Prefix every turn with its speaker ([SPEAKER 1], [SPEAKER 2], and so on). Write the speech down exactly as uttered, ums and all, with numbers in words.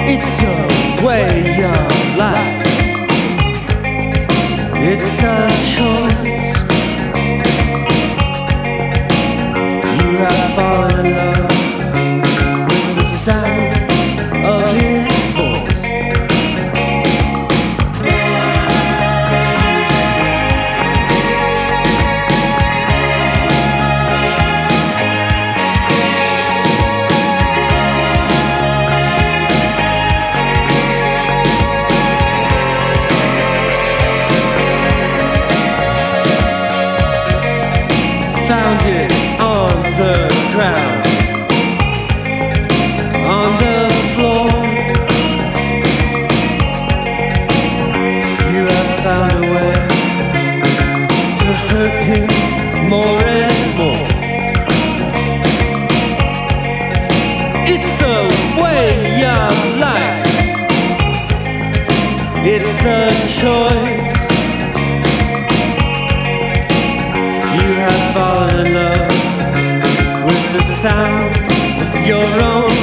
[SPEAKER 1] It's a way of life. It's a choice. You have fallen in love with the sound of his voice. Found it on the ground, on the floor. You have found a way to hurt him more and more. It's a way of life. It's a choice. You have fallen in love with the sound of your own